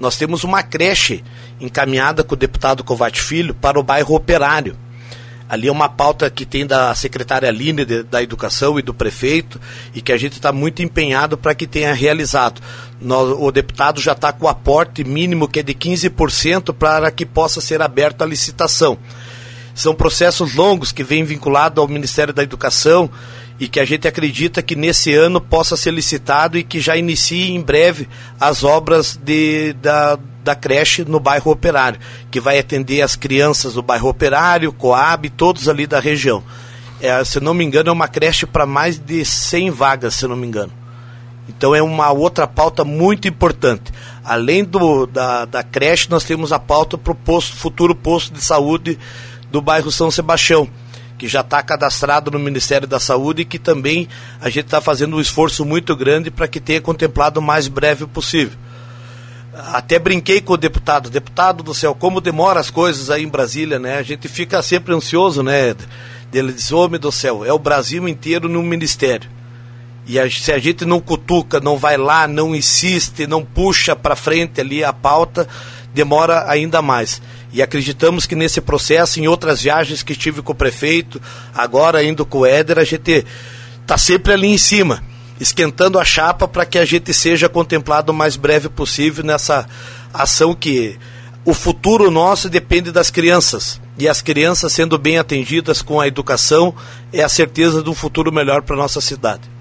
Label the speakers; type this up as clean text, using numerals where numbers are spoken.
Speaker 1: nós temos uma creche encaminhada com o deputado Kovács Filho para o bairro Operário. Ali é uma pauta que tem da secretária Aline da Educação e do prefeito, e que a gente está muito empenhado para que tenha realizado. O deputado já está com o aporte mínimo, que é de 15%, para que possa ser aberta a licitação. São processos longos que vêm vinculados ao Ministério da Educação e que a gente acredita que nesse ano possa ser licitado e que já inicie em breve as obras da creche no bairro Operário, que vai atender as crianças do bairro Operário, Coab, todos ali da região. Se não me engano, é uma creche para mais de 100 vagas, se não me engano. Então é uma outra pauta muito importante. Além da creche, nós temos a pauta para o futuro posto de saúde do bairro São Sebastião, que já está cadastrado no Ministério da Saúde e que também a gente está fazendo um esforço muito grande para que tenha contemplado o mais breve possível. Até brinquei com o deputado do céu, como demora as coisas aí em Brasília, né? A gente fica sempre ansioso, né? Ele diz, homem do céu, é o Brasil inteiro no ministério. E se a gente não cutuca, não vai lá, não insiste, não puxa para frente ali a pauta, demora ainda mais. E acreditamos que nesse processo, em outras viagens que tive com o prefeito, agora indo com o Éder, a gente está sempre ali em cima, esquentando a chapa para que a gente seja contemplado o mais breve possível nessa ação que o futuro nosso depende das crianças. E as crianças sendo bem atendidas com a educação é a certeza de um futuro melhor para a nossa cidade.